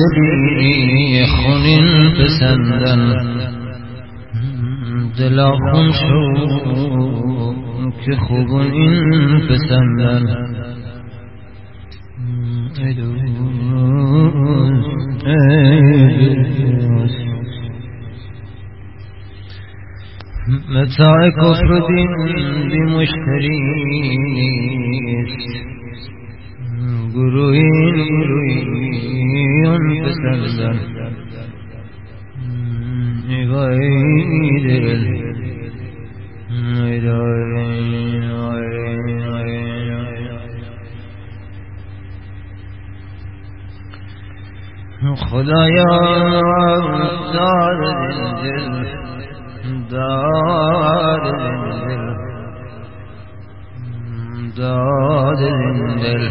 دلی خونین پسندن دلا خون شو که خوبون این پسندن ای دوست متاع کفر دین بی مشتریست گروهین پسندن ای وای دل ای خدایا دار دل داد دل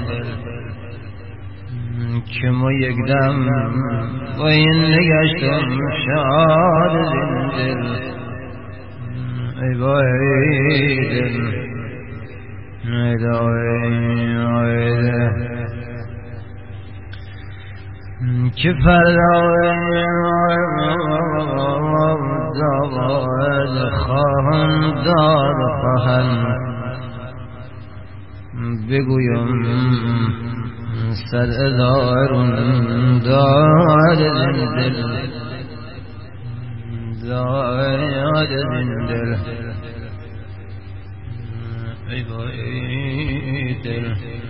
که ما یک دم با این نگشتم شاد دل ای وای دل ای دل که فردا داد خواهم داد خواهم بگویم صد هزارون داد دل داد دل ای وای دل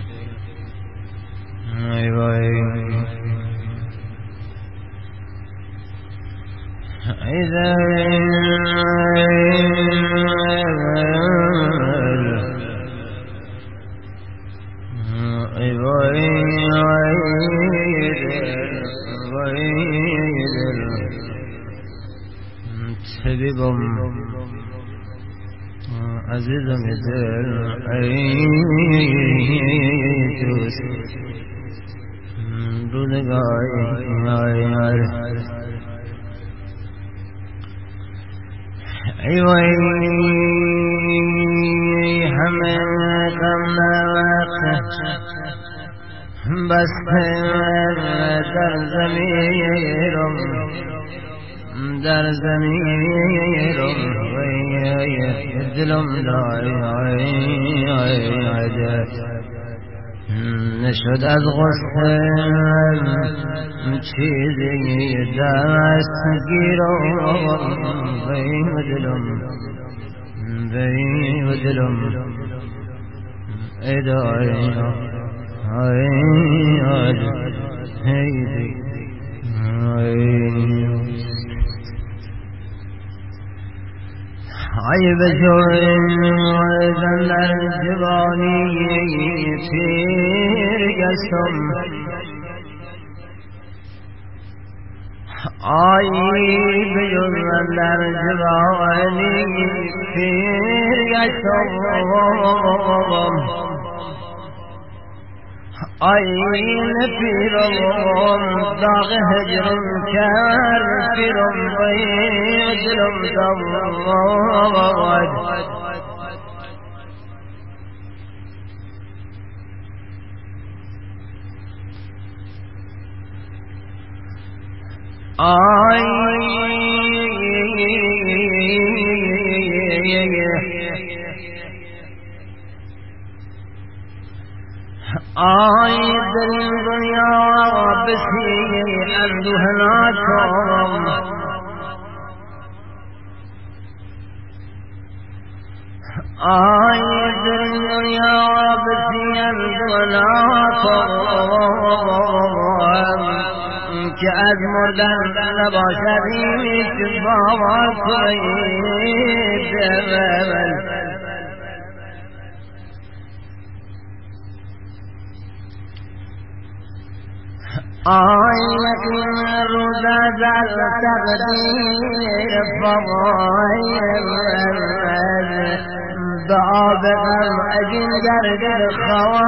ای وای ای طبیبم عزیزم دل ای دوست روزگاری ای وای همه غم وقت بسته در زمیرم در زمیرم دلم نشد از غصه چیزی دست گیرم دلم ای ای بجوزن در جوانی پیر گشتم ای بجوزن در جوانی پیر گشتم این پیرم داغ هجرم کرد پیرم دلم داد آی در این دنیا بسی اندوه ناکام آی در این دنیا بسی اندوه ناکام که از مردن نباشد هیچ باور کنید یقین روز در تقدیر فضایل دعا بغم اجین گردد خوا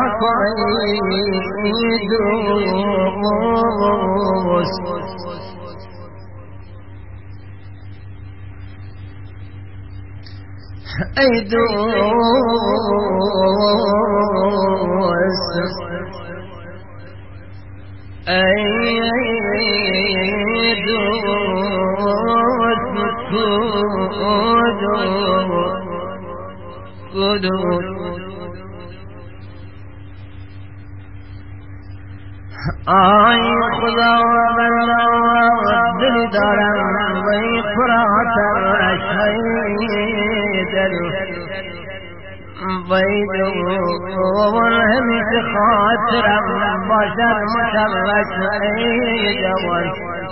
کنید دوست ای دوست ای دوست آی خدا بنا دل دارم وی پراتش دل وی دول همیشه خاطرم باشد مشوش ای جوان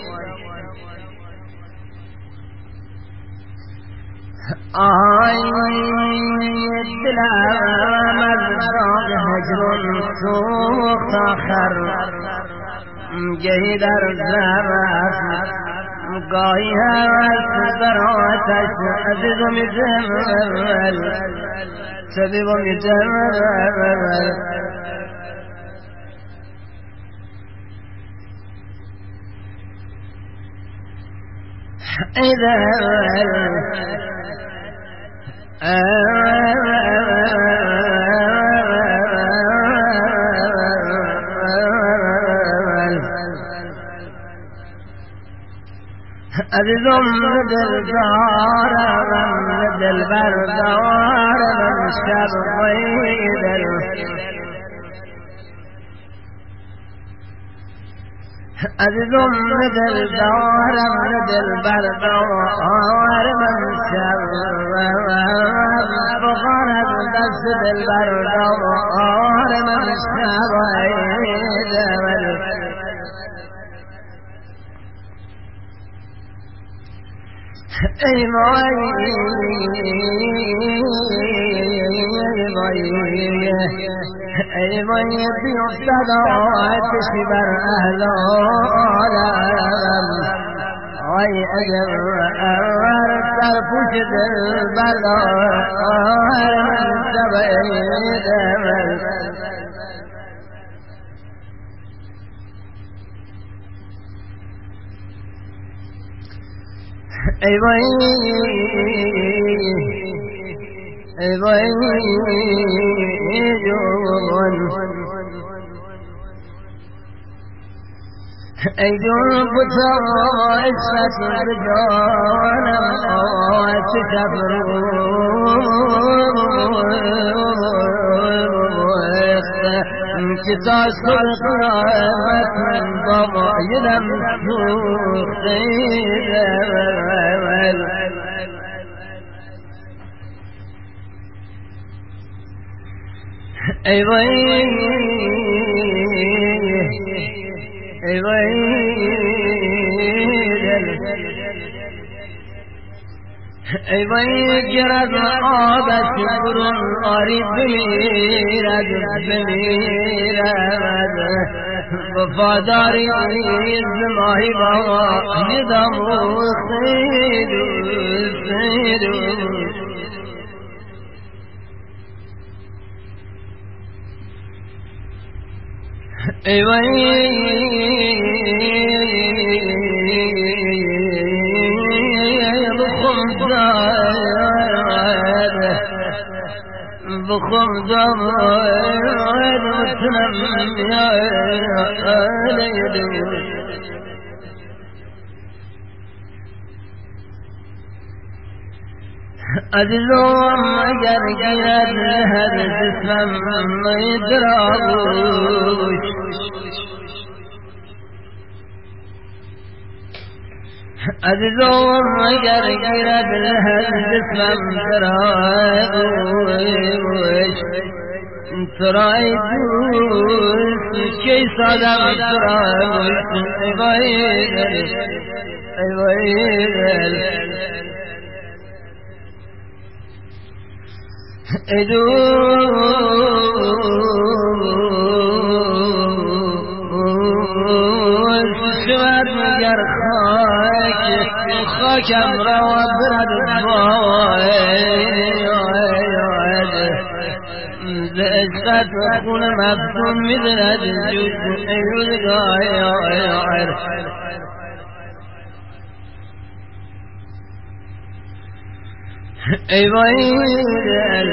آی دلم از داغ هجر سوخت آخر گهی در زبر گاهی هوس در آتش عزیز و میجمل شبیب و میجمل إذا عزیزم دلدارم دلبر دارم شب غیدل عزیزم دلدارم دلبر دارم شب بخارد دست دلبر دارم شب غیدل ای وای ای وای بیفتد آتشی بر اهل عالم وای اگر در پوش دل بردار من شبیدم ای وای ای وای جون ای جون بتا عشقت بجانم آت شفر که تا صبح قیامت من بابا یدم سوختیدم ای وای ای وای ای وای گرد آبش برون آری بمیرد وفاداری زماهی بابا یدم سیدو ای وای بخم دمائد متنم يا ليدو عزیزم اگر گیرد لحد جسمم میدراغوش عزیزم اگر گیرد لحد جسمم دراغوش ترای دوست کی سادم تراغوش ای وایدل ای وایدل ای دوست شود مگر خاکم را برد عشقت خون مفتون میدرد جوش ایوزگاه ای وایدل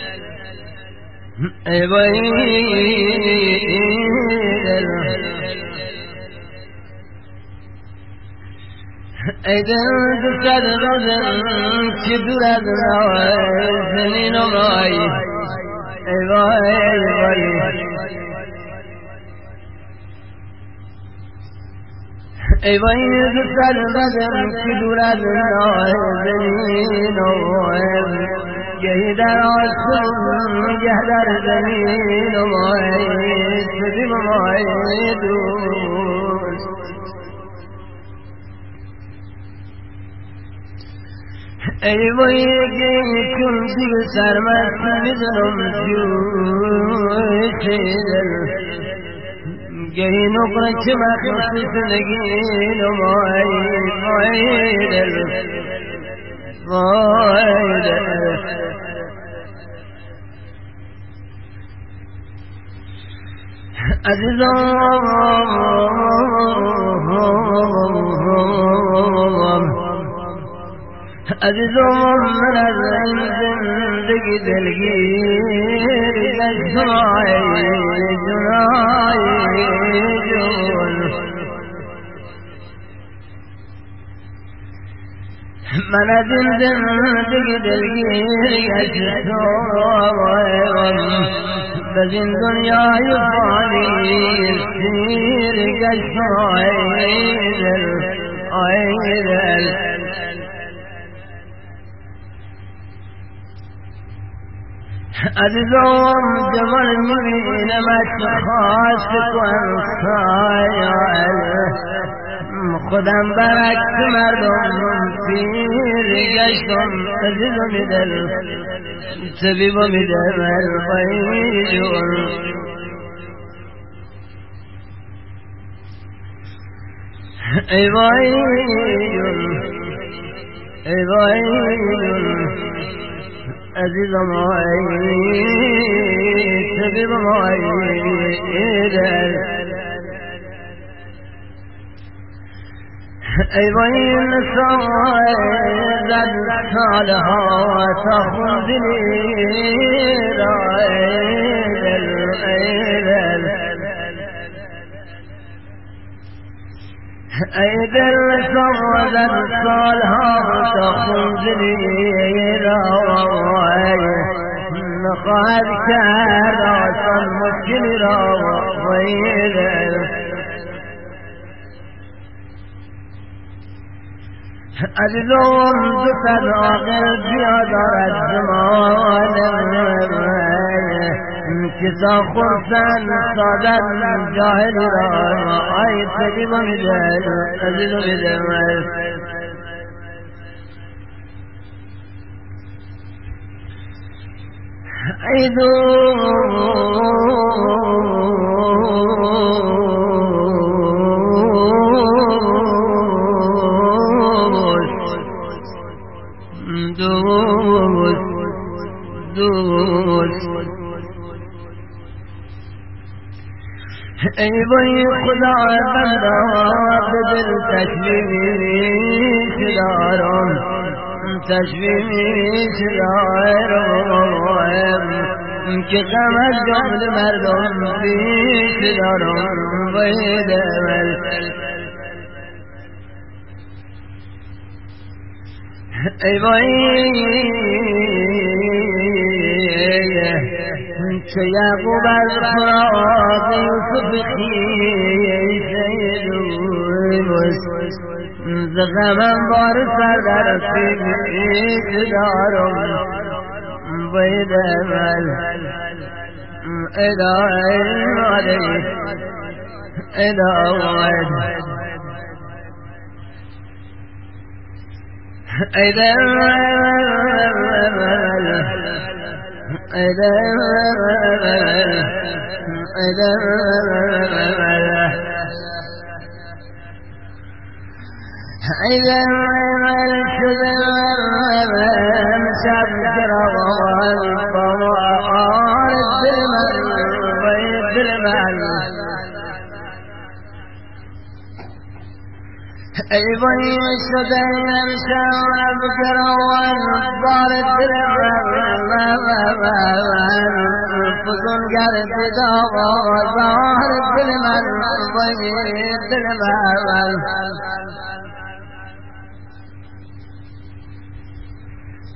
ای وایدل ای دل دوست غزل که دور از نازنین و مایی ای وای ای وای ای وای دوست غزل که دور از نازنین و مایی گهی در آسمان گه در زمین و مایی سبی و مایی دوست ای وای گهی چون دیگه سرمست میزنم جوی دل گهی نقره که مخصوص نگین و مایی دل وای دل عزیزم من از این زندگی دلگیر گشتای جنای جون من از این زندگی دلگیر گشتای بز این دنیای فانی سیر گشتای دل آی دل عزیزم جمال میبینمت خواست کن خیال خودم برعکس مردم پیر گشتم عزیزم دل طبیبم دل وای جون ای وای جون ای وای جون عزیزم آئی طبیبم آئی دل ای وای نسای زد سالها تا خوندنی را ای دل ای دل زد سالها تا خوندنی را نخواهد کرد آسان مشکلی را وای دل عزیزم دوست عاقل بیادارد زمان کسا خورسن سادن جاهل را آی طبیبم دل عزیزم دل ای ای وای خدا بنده به دل تشویش دارم تشویش دارم که غم از جمله مردم پیش دارم وای دل ای وای چه یعقوب از فراق یوسف خیش ز غمم بار سر در پیش دارم وای دل ادای ای وای شدن شب گروان بار دل فزون گرد بار دل من وای دل من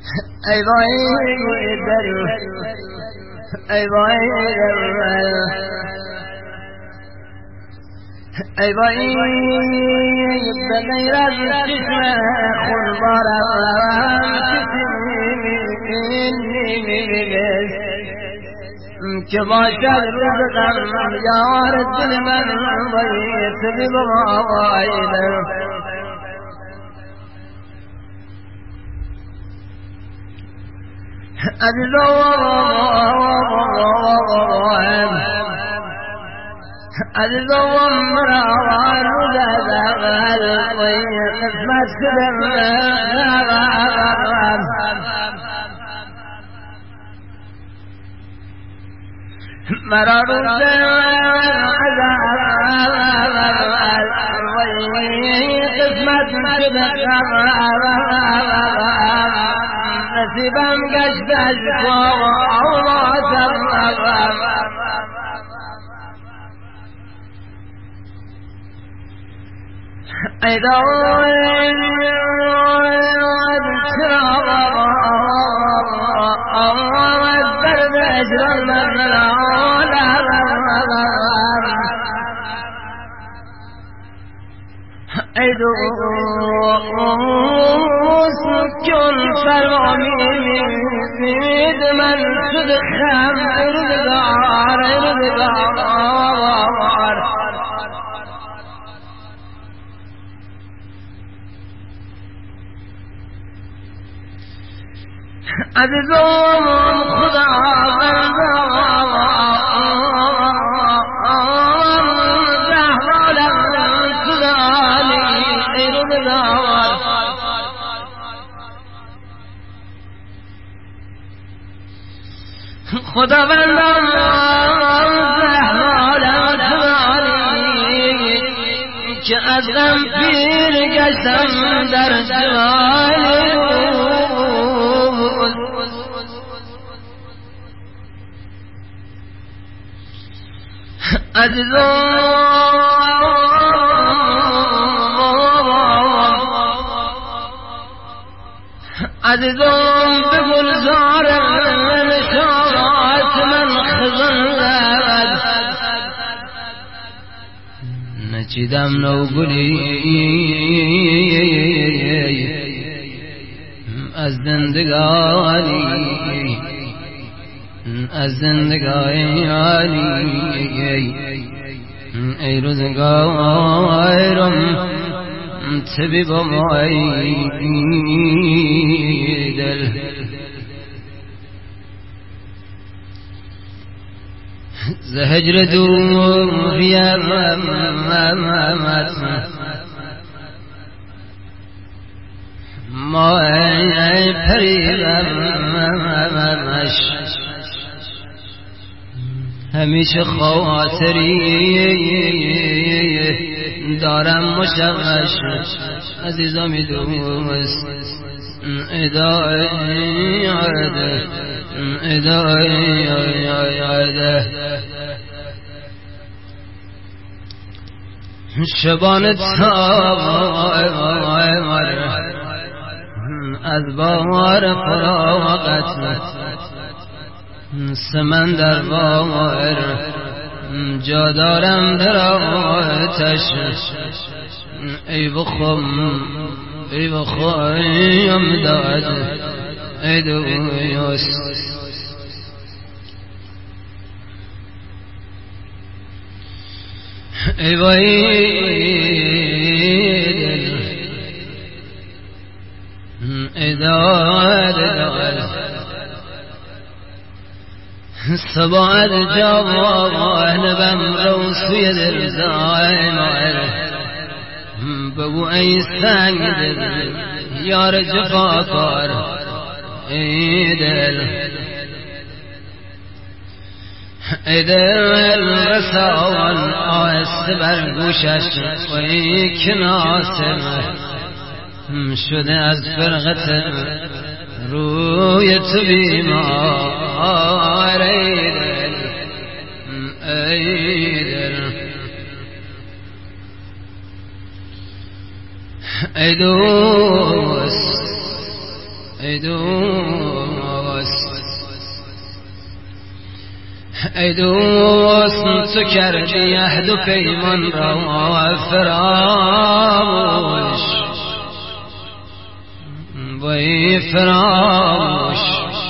ای وای دل ای وای ای وای به غیر از چشم خون بارم که باشد روز غم یار دل من باید بی بغایده عزیزم مرا روز اول باید قسمت شدم مرا روز قسمت شدم نصیبم گشت از آواتم ای دایم آمد بر اجران من ای دوست کن فرمانید من شد خم روزگار عزیزم خدا خداوندم زهرالم جوانی که از غم پیر گشتم در جوانی عزیزم به گلزار نشاط من خزان زد نچیدم نو گلی از زندگانی از زندگانی ای روزگارم طبیب مای دل زهجر دوریم ما پریدمش همیشه خاطری دارم مشوش عزیزامی دوست ادای شبان تابار از بار فراغت سمندر بار جا دارم در آتش ای بخوایم داد ای دوست ای وای دل ای داد صباح جوانبم رو سوی دل زائمار بگو ای سنگ دل یار جفاکار ای دل ای دل رسان آهسته بر گوشش و ای کناسم شده از فرقت روی تو بیمار ای دل ای دل ای دوست ای دوست تو کردی عهد و پیمان را فراموش، وای فراموش،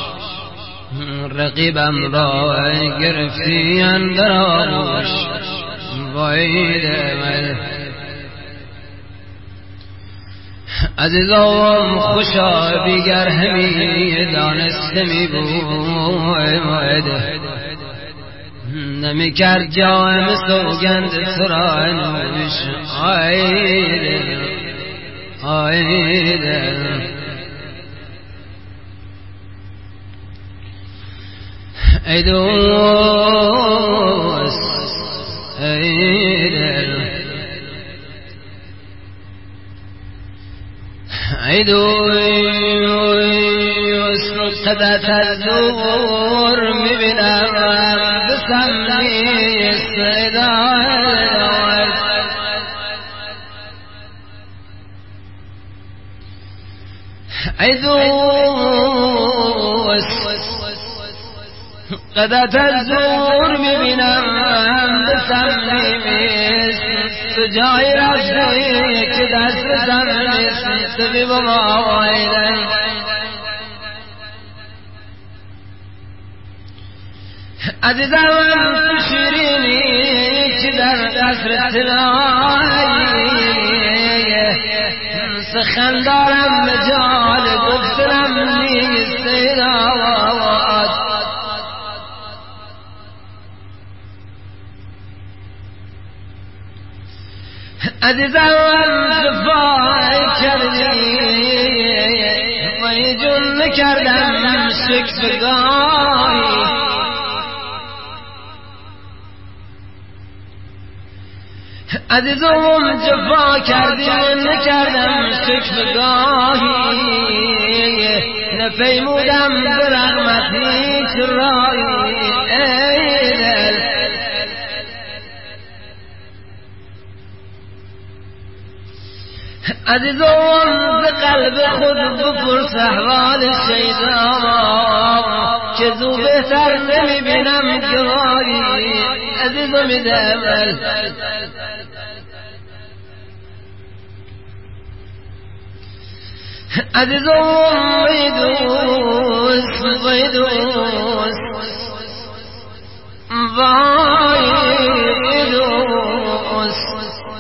رقیبم را گرفتی اندر آغوش، وای دل عزیزم خوشا بیگر همی دانستمی بود، نمی کرد جام سوگند سرا نوش، آی دل آی دل ای دوست ای دل ای دوست قدت الزور میبینم بسم نیست ای دوست قدت الزور میبینم بسم نیست جای رفتی که دست بسم نیست بی بابا آیدن عزیزم تو شیرینی که در قصر طلایی سخن دارم مجال گفتنم نیست ایداد عزیزم جفای کردی وای جون نکردم شکفگاهی عزیزم جفا کردی نکردم شکفگاهی نپیمودم برحمتی چرایی ای دل عزیزم به قلب خود بپرس احوال شیدا که زو بهتر نمیبینم گواری عزیزم دمل عزیزم ای دوست ای دوست وای دوست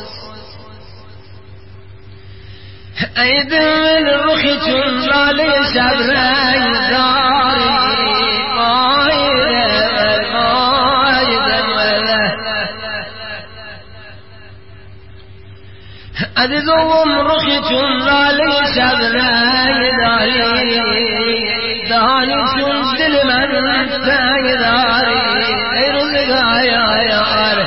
ای دل رخی چون لاله شب رنگ داری وای دل وای دل عزیزم رخی چون لاله شب رنگ داری دهانی چون دل من تنگ داری ای روزگار یار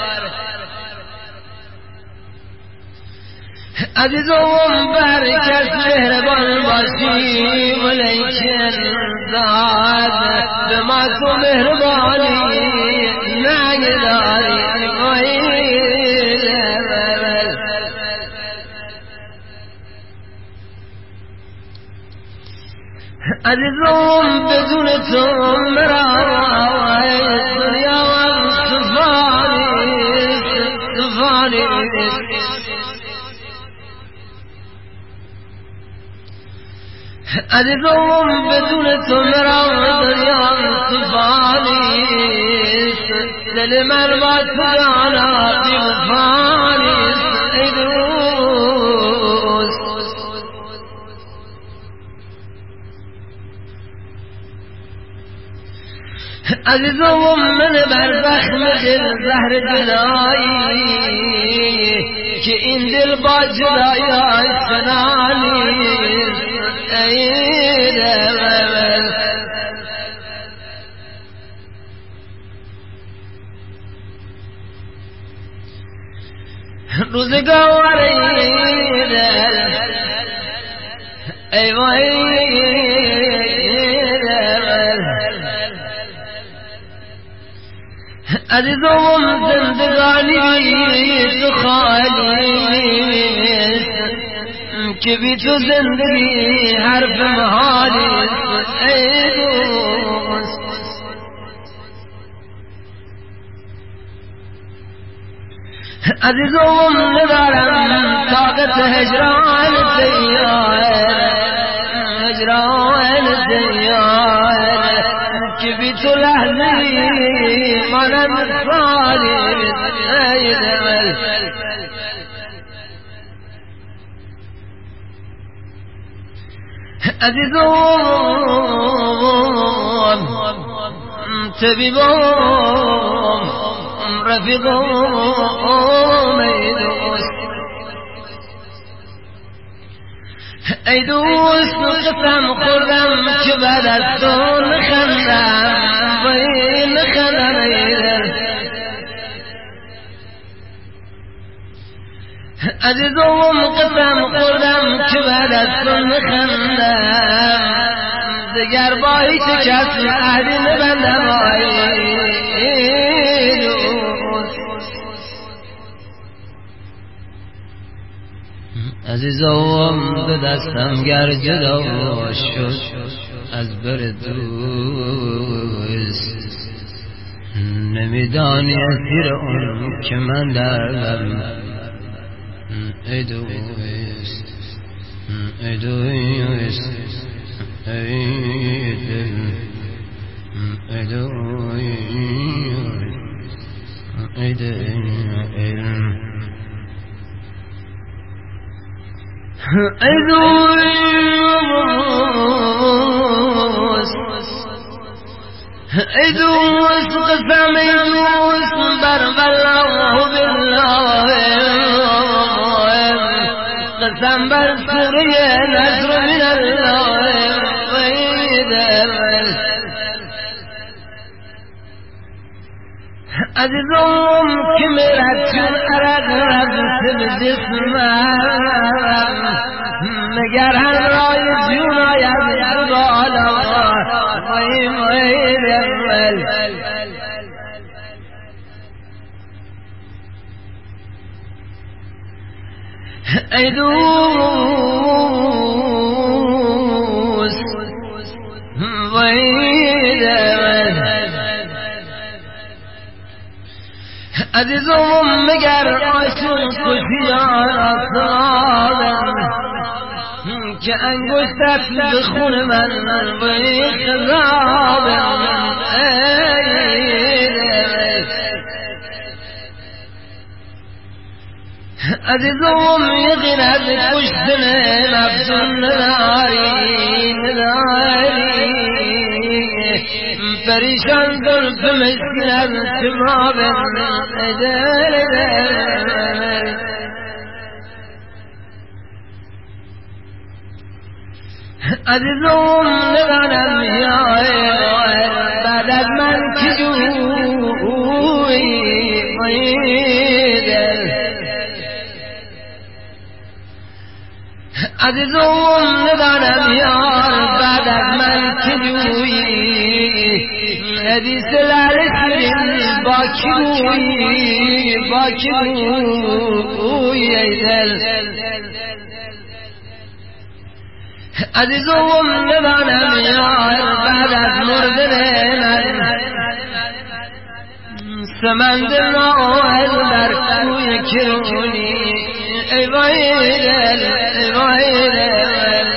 عزیزم بر کس مهربان باشی ولیکن زاد به ما تو مهربانی نگداری عزیزم بدون تو مرا دنیا صفانی عزیزم بدون تو مرا دنیا صفانی دل من با تو جانا بیوفانی ای دوست عزیزم من بر زخم دل زهر جدایی که این دل با جدایی سنانی ای دل روزگار ای دل ای وای عزیزم زندگانی تو خالی که بی تو زندگی حرف محالی ای دوست. عزیزم ندارم طاقت هجران دیار که بی تو لحظی مانند سالی ای دل. عزیزم طبیبم رفیقم ای دوست قسم خوردم که بعد از تو نخندم وای نخندم ای دل. عزیزم قسم خوردم که بعد از تو نخندم دگر با هیچ کس عهدی نبندم ای دوست. عزیزم به دستم گر جدا شد از بر دوست نمیدانی اسیر اون که من دردم ای دوست ای دوست ای دل ای دوست ای دل ای دوست قسم ای دوست بر والله بالله قسم بر سوره نصر من الله ای دل. عزیزم که میرد چون عرق رفت به جسمم مگر همراه جون آید بالا وای وای دل. ای دوست وای دل. عزیزم مگر آشون کشیان آسادم که انگشتت به خون من وی خضابم ای دل. عزیزم یقینت کشتن نفسون نداری پریشان زلف مسکین از تمام دل. عزیزم ندانم یا بعد از من چجوری دل. عزیزم ندانم یار بعد از من چجوری حدیث لعل شیرین با کی گویی ای دل. عزیزم ندانم یار بعد از مردن من سمند ناز در کوی کرونی ای وای دل ای وای دل.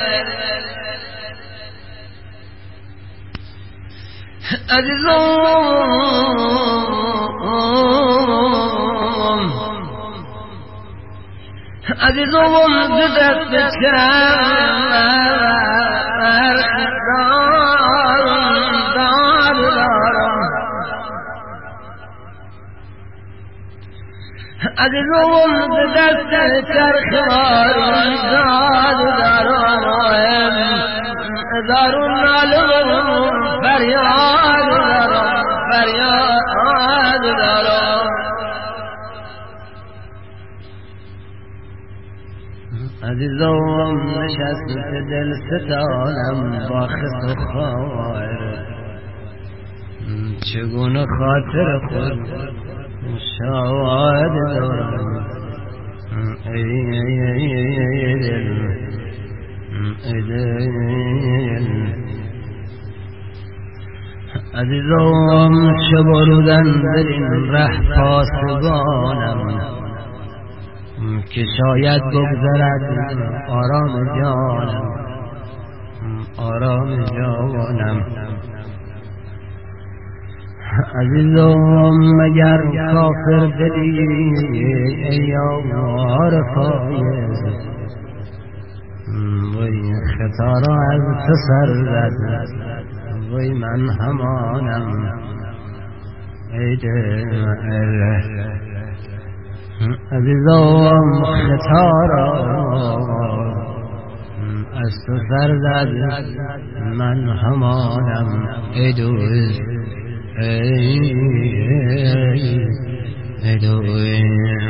عزیزم دست چرخ دارم عزیزم دست چرخ دارم نالم فریاد دارم. عزیزم نشست دل ستانم با خط و خار چگونه خاطر خود شاد دارم ای دل عزیزم چه برودن در این ره پاسبانم که شاید بگذرد آرام جانم آرام جانم عزیزم مگر کافر دلی ای یار فایز وی خطا را از تو سر زد وی من همانم ای دل عزیزم خطا را از تو سر زد من همانم ای دوست ای دوست